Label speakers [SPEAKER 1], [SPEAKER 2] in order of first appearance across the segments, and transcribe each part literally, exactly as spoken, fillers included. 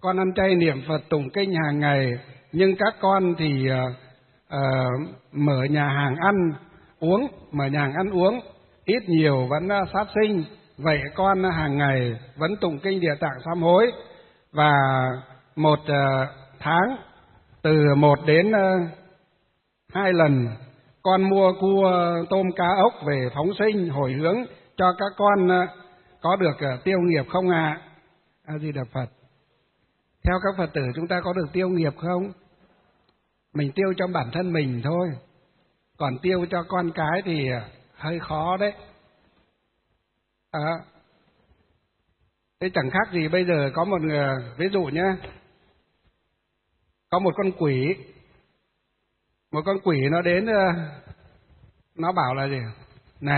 [SPEAKER 1] con ăn chay niệm Phật tụng kinh hàng ngày, nhưng các con thì uh, uh, mở nhà hàng ăn uống, mở nhà hàng ăn uống, ít nhiều vẫn uh, sát sinh. Vậy con uh, hàng ngày vẫn tụng kinh Địa Tạng sám hối, và một uh, tháng từ một đến uh, hai lần con mua cua tôm cá ốc về phóng sinh hồi hướng cho các con uh, có được uh, tiêu nghiệp không ạ? A Di Đà Phật. Theo các Phật tử chúng ta có được tiêu nghiệp không? Mình tiêu cho bản thân mình thôi, còn tiêu cho con cái thì hơi khó đấy. À, thế chẳng khác gì bây giờ có một người, ví dụ nhé, có một con quỷ, một con quỷ nó đến, nó bảo là gì? Này,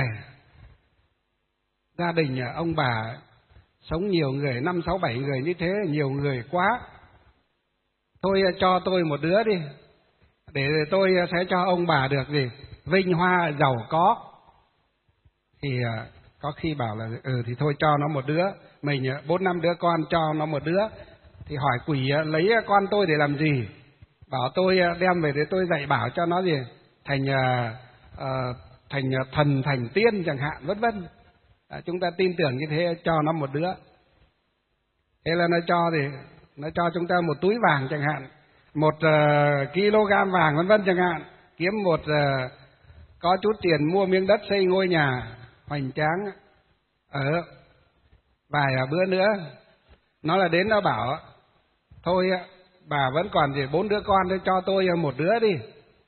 [SPEAKER 1] gia đình ông bà sống nhiều người, năm sáu bảy người như thế, nhiều người quá. Thôi cho tôi một đứa đi, để tôi sẽ cho ông bà được gì? Vinh hoa giàu có. Thì có khi bảo là ừ thì thôi cho nó một đứa, mình bốn năm đứa con cho nó một đứa. Thì hỏi quỷ lấy con tôi để làm gì? Bảo tôi đem về để tôi dạy bảo cho nó gì? Thành uh, thành thần, thành tiên chẳng hạn, vân vân. À, chúng ta tin tưởng như thế, cho nó một đứa. Thế là nó cho thì nó cho chúng ta một túi vàng chẳng hạn, một uh, kg vàng vân vân chẳng hạn, kiếm một uh, có chút tiền mua miếng đất xây ngôi nhà hoành tráng. Ở vài bữa nữa nó là đến nó bảo thôi bà vẫn còn gì bốn đứa con, thôi cho tôi một đứa đi,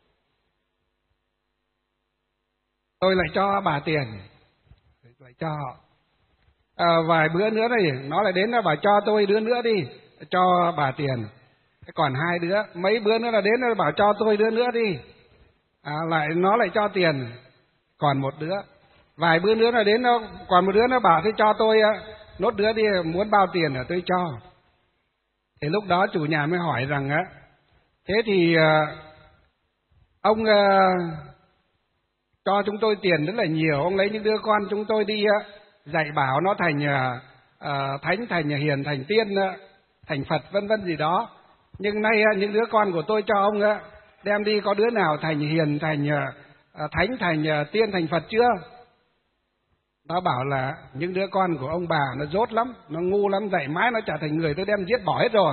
[SPEAKER 1] tôi lại cho bà tiền, lại cho họ. À, vài bữa nữa này nó lại đến nó bảo cho tôi đứa nữa đi, cho bà tiền. Còn hai đứa, mấy bữa nữa là đến nó bảo cho tôi đứa nữa đi, à, lại nó lại cho tiền, còn một đứa. Vài bữa nữa là đến nó còn một đứa, nó bảo thế cho tôi nốt đứa đi, muốn bao tiền là tôi cho. Thì lúc đó chủ nhà mới hỏi rằng á, thế thì ông cho chúng tôi tiền rất là nhiều, ông lấy những đứa con chúng tôi đi dạy bảo nó thành uh, thánh, thành hiền, thành tiên, thành Phật vân vân gì đó. Nhưng nay những đứa con của tôi cho ông đem đi, có đứa nào thành hiền, thành uh, thánh, thành uh, tiên, thành Phật chưa? Nó bảo là những đứa con của ông bà nó dốt lắm, nó ngu lắm, dạy mãi nó chả thành người, tôi đem giết bỏ hết rồi.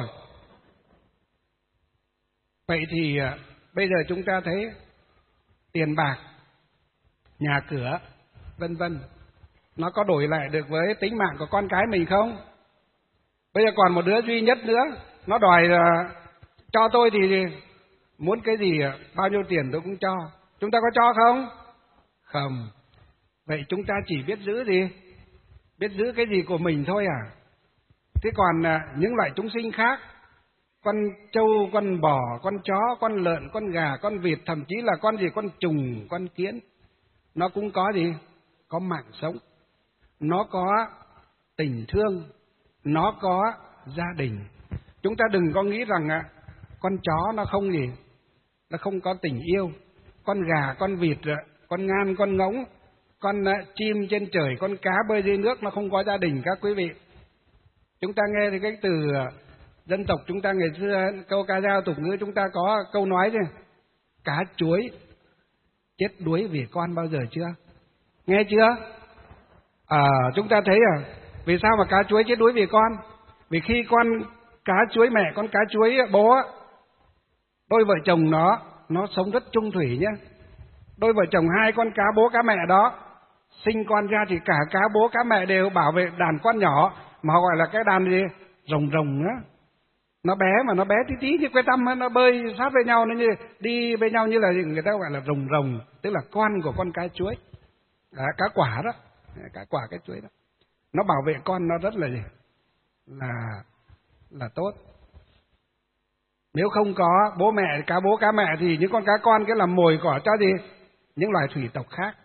[SPEAKER 1] Vậy thì uh, bây giờ chúng ta thấy tiền bạc, nhà cửa vân vân, nó có đổi lại được với tính mạng của con cái mình không? Bây giờ còn một đứa duy nhất nữa, nó đòi là cho tôi thì muốn cái gì, bao nhiêu tiền tôi cũng cho. Chúng ta có cho không? Không. Vậy chúng ta chỉ biết giữ gì? Biết giữ cái gì của mình thôi à? Thế còn những loại chúng sinh khác, con trâu, con bò, con chó, con lợn, con gà, con vịt, thậm chí là con gì, con trùng, con kiến, nó cũng có gì? Có mạng sống, nó có tình thương, nó có gia đình. Chúng ta đừng có nghĩ rằng à, con chó nó không gì, nó không có tình yêu, con gà, con vịt, con ngan, con ngỗng, con chim trên trời, con cá bơi dưới nước nó không có gia đình các quý vị. Chúng ta nghe thì cái từ dân tộc chúng ta ngày xưa, câu ca dao tục ngữ chúng ta có câu nói chứ, cá chuối chết đuối vì con bao giờ chưa? Nghe chưa? À, chúng ta thấy à, vì sao mà cá chuối chết đuối vì con? Vì khi con cá chuối mẹ, con cá chuối bố, đôi vợ chồng nó nó sống rất chung thủy nhé. Đôi vợ chồng hai con cá bố cá mẹ đó sinh con ra thì cả cá bố cá mẹ đều bảo vệ đàn con nhỏ, mà họ gọi là cái đàn gì? Rồng rồng á. Nó bé mà nó bé tí tí như que tăm, nó bơi sát với nhau, nó như đi với nhau như là người ta gọi là rồng rồng, tức là con của con cá chuối. À, cá quả đó, cá quả cái chuối đó. Nó bảo vệ con nó rất là gì? Là là tốt. Nếu không có bố mẹ, cá bố cá mẹ thì những con cá con cái làm mồi cỏ cho gì? Những loài thủy tộc khác.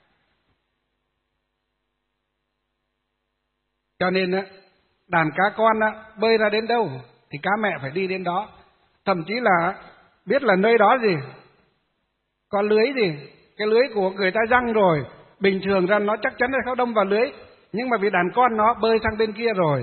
[SPEAKER 1] Cho nên đàn cá con bơi ra đến đâu thì cá mẹ phải đi đến đó. Thậm chí là biết là nơi đó gì? Có lưới gì? Cái lưới của người ta răng rồi, bình thường ra nó chắc chắn là không đâm vào lưới. Nhưng mà vì đàn con nó bơi sang bên kia rồi,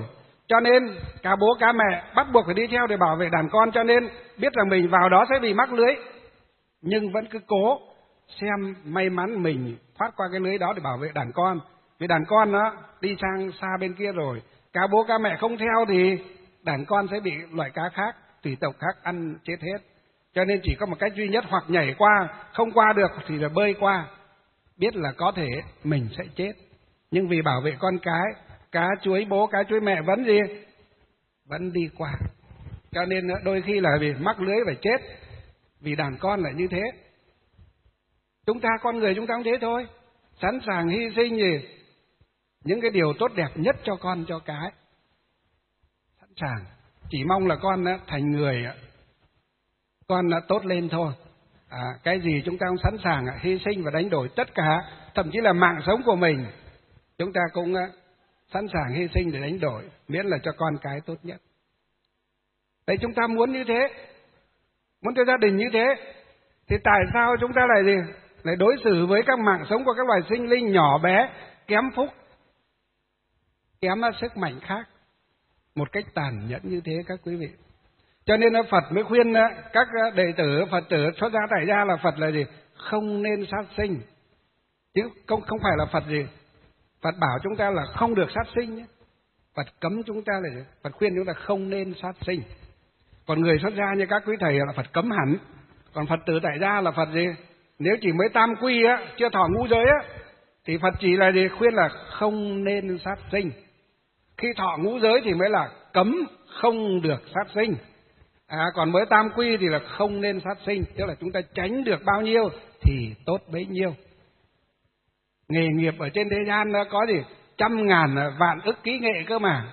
[SPEAKER 1] Cho nên cả bố cả mẹ bắt buộc phải đi theo để bảo vệ đàn con, cho nên biết rằng mình vào đó sẽ bị mắc lưới, nhưng vẫn cứ cố xem may mắn mình thoát qua cái lưới đó để bảo vệ đàn con. Vì đàn con nó đi sang xa bên kia rồi, cả bố cả mẹ không theo thì đàn con sẽ bị loại cá khác, thủy tộc khác ăn chết hết. Cho nên chỉ có một cách duy nhất, hoặc nhảy qua, không qua được thì là bơi qua. Biết là có thể mình sẽ chết, nhưng vì bảo vệ con cái, cá chuối bố, cá chuối mẹ vẫn gì? Vẫn đi qua. Cho nên đôi khi là vì mắc lưới phải chết, vì đàn con là như thế. Chúng ta con người chúng ta cũng thế thôi, sẵn sàng hy sinh gì những cái điều tốt đẹp nhất cho con cho cái, sẵn sàng. Chỉ mong là con thành người, con tốt lên thôi. À, cái gì chúng ta cũng sẵn sàng hy sinh và đánh đổi tất cả, thậm chí là mạng sống của mình chúng ta cũng sẵn sàng hy sinh để đánh đổi, miễn là cho con cái tốt nhất. Đấy, chúng ta muốn như thế, muốn cho gia đình như thế, thì tại sao chúng ta lại gì? Lại đối xử với các mạng sống của các loài sinh linh nhỏ bé, kém phúc, kém sức mạnh khác một cách tàn nhẫn như thế các quý vị. Cho nên Phật mới khuyên các đệ tử Phật tử xuất gia tại gia là Phật là gì? Không nên sát sinh. Chứ không, không phải là Phật gì? Phật bảo chúng ta là không được sát sinh nhé. Phật cấm chúng ta là gì? Phật khuyên chúng ta không nên sát sinh. Còn người xuất gia như các quý thầy là Phật cấm hẳn. Còn Phật tử tại gia là Phật gì? Nếu chỉ mới tam quy á, chưa thọ ngũ giới á, thì Phật chỉ là gì? Khuyên là không nên sát sinh. Khi thọ ngũ giới thì mới là cấm không được sát sinh. À, còn mới tam quy thì là không nên sát sinh, tức là chúng ta tránh được bao nhiêu thì tốt bấy nhiêu. Nghề nghiệp ở trên thế gian nó có gì? Trăm ngàn vạn ức kỹ nghệ cơ mà.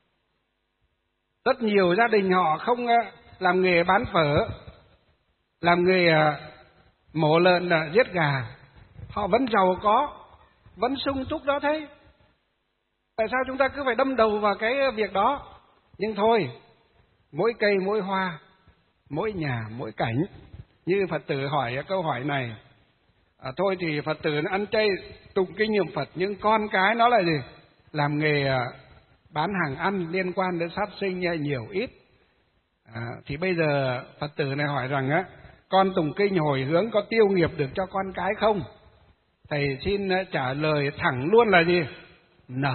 [SPEAKER 1] Rất nhiều gia đình họ không làm nghề bán phở, làm nghề mổ lợn giết gà, họ vẫn giàu có, vẫn sung túc đó thế. Tại sao chúng ta cứ phải đâm đầu vào cái việc đó? Nhưng thôi, mỗi cây mỗi hoa, mỗi nhà mỗi cảnh. Như Phật tử hỏi câu hỏi này, à, thôi thì Phật tử nó ăn chay tụng kinh niệm Phật, nhưng con cái nó là gì? Làm nghề bán hàng ăn liên quan đến sát sinh nhiều ít. À, thì bây giờ Phật tử này hỏi rằng á, con tụng kinh hồi hướng có tiêu nghiệp được cho con cái không? Thầy xin trả lời thẳng luôn là gì? No.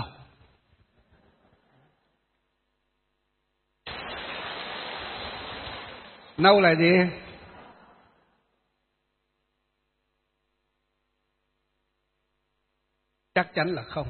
[SPEAKER 1] No là gì? Chắc chắn là không.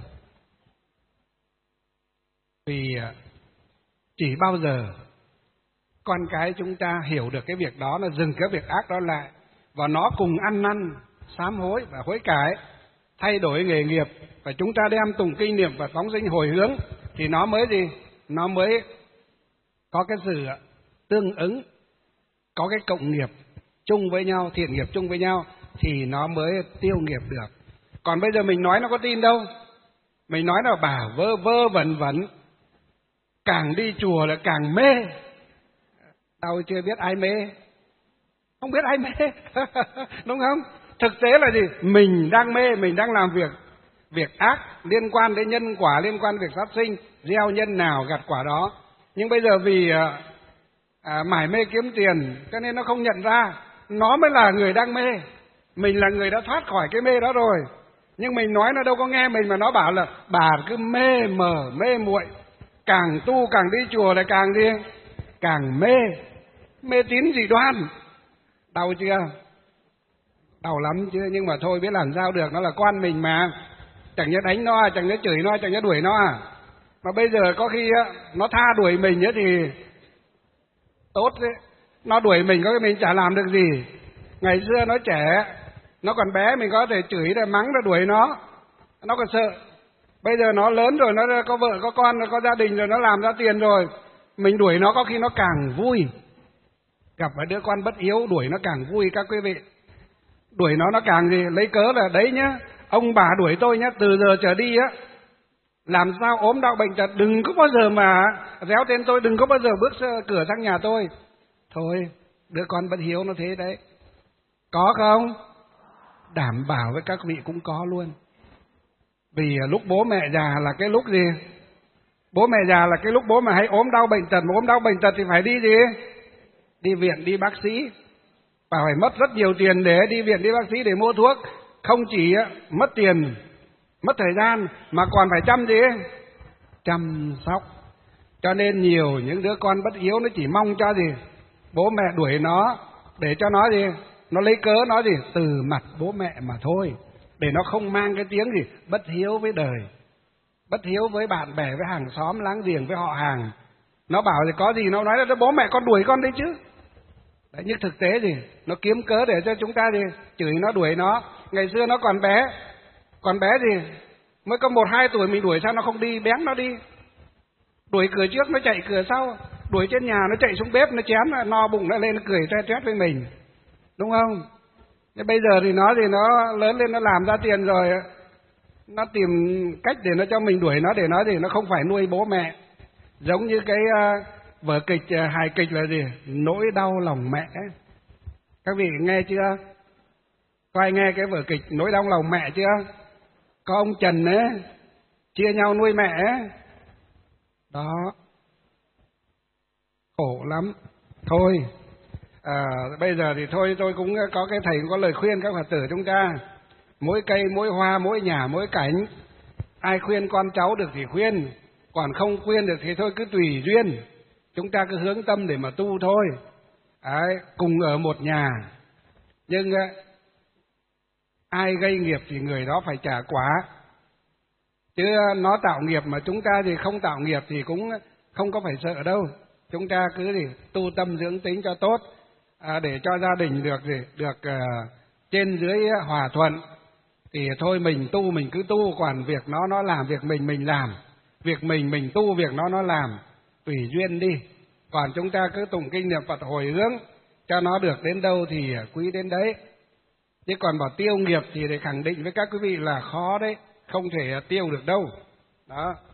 [SPEAKER 1] Vì chỉ bao giờ con cái chúng ta hiểu được cái việc đó, nó dừng cái việc ác đó lại, và nó cùng ăn năn, sám hối và hối cải, thay đổi nghề nghiệp, và chúng ta đem tụng kinh niệm và phóng sinh hồi hướng, thì nó mới gì? Nó mới có cái sự tương ứng, có cái cộng nghiệp chung với nhau, thiện nghiệp chung với nhau, thì nó mới tiêu nghiệp được. Còn bây giờ mình nói nó có tin đâu. Mình nói là bà vơ vơ vẩn vẩn, càng đi chùa là càng mê. Tao chưa biết ai mê, không biết ai mê. Đúng không? Thực tế là gì? Mình đang mê, mình đang làm việc việc ác liên quan đến nhân quả, liên quan việc sát sinh, gieo nhân nào gặt quả đó. Nhưng bây giờ vì à, mải mê kiếm tiền, cho nên nó không nhận ra nó mới là người đang mê. Mình là người đã thoát khỏi cái mê đó rồi, nhưng mình nói nó đâu có nghe mình, mà nó bảo là bà cứ mê mờ mê muội, càng tu càng đi chùa lại càng đi càng mê, mê tín dị đoan. Đau chưa? Đau lắm chứ, nhưng mà thôi, biết làm sao được, nó là con mình mà. Chẳng nhớ đánh nó, chẳng nhớ chửi nó, chẳng nhớ đuổi nó à. Mà bây giờ có khi á, nó tha đuổi mình ấy thì tốt đấy. Nó đuổi mình có cái mình chả làm được gì. Ngày xưa nó trẻ, nó còn bé, mình có thể chửi để mắng để đuổi nó, nó còn sợ. Bây giờ nó lớn rồi, nó có vợ có con, nó có gia đình rồi, nó làm ra tiền rồi, mình đuổi nó có khi nó càng vui. Gặp một đứa con bất hiếu đuổi nó càng vui các quý vị. Đuổi nó nó càng gì? Lấy cớ là đấy nhá, ông bà đuổi tôi nhá, từ giờ trở đi á, làm sao ốm đau bệnh tật đừng có bao giờ mà réo tên tôi, đừng có bao giờ bước cửa sang nhà tôi. Thôi, đứa con bất hiếu nó thế đấy. Có không? Đảm bảo với các vị cũng có luôn. Vì lúc bố mẹ già là cái lúc gì? Bố mẹ già là cái lúc bố mà hay ốm đau bệnh tật, mà ốm đau bệnh tật thì phải đi gì? Đi viện, đi bác sĩ. Và phải mất rất nhiều tiền để đi viện, đi bác sĩ để mua thuốc. Không chỉ mất tiền, mất thời gian, mà còn phải chăm gì? Chăm sóc. Cho nên nhiều những đứa con bất hiếu nó chỉ mong cho gì? Bố mẹ đuổi nó, để cho nó gì? Nó lấy cớ nó gì? Từ mặt bố mẹ mà thôi. Để nó không mang cái tiếng gì? Bất hiếu với đời, bất hiếu với bạn bè, với hàng xóm, láng giềng, với họ hàng. Nó bảo thì có gì nó nói là bố mẹ con đuổi con đấy chứ. Đấy, nhưng thực tế gì? Nó kiếm cớ để cho chúng ta gì? Chửi nó, đuổi nó. Ngày xưa nó còn bé, còn bé gì? Mới có một hai tuổi mình đuổi sao nó không đi, bén nó đi. Đuổi cửa trước nó chạy cửa sau, đuổi trên nhà nó chạy xuống bếp nó chén, no bụng nó lên nó cười toe toét với mình, đúng không? Thế bây giờ thì nó thì nó lớn lên nó làm ra tiền rồi, nó tìm cách để nó cho mình đuổi nó, để nó thì nó không phải nuôi bố mẹ. Giống như cái uh, vở kịch uh, hài kịch là gì? Nỗi đau lòng mẹ. Các vị nghe chưa? Có ai nghe cái vở kịch Nỗi đau lòng mẹ chưa? Có ông Trần ấy chia nhau nuôi mẹ ấy. Đó, khổ lắm. Thôi à, bây giờ thì thôi tôi cũng có cái thầy cũng có lời khuyên các Phật tử chúng ta. Mỗi cây, mỗi hoa, mỗi nhà, mỗi cảnh. Ai khuyên con cháu được thì khuyên, còn không khuyên được thì thôi cứ tùy duyên. Chúng ta cứ hướng tâm để mà tu thôi. Đấy, cùng ở một nhà. Nhưng ai gây nghiệp thì người đó phải trả quả. Chứ nó tạo nghiệp mà chúng ta thì không tạo nghiệp thì cũng không có phải sợ đâu. Chúng ta cứ gì tu tâm dưỡng tính cho tốt, à, để cho gia đình được gì được uh, trên dưới hòa thuận. Thì thôi mình tu mình cứ tu, còn việc nó nó làm, việc mình mình làm, việc mình mình tu, việc nó nó làm, tùy duyên đi. Còn chúng ta cứ tụng kinh niệm Phật hồi hướng cho nó được đến đâu thì quý đến đấy. Chứ còn bảo tiêu nghiệp thì để khẳng định với các quý vị là khó đấy, không thể tiêu được đâu. Đó.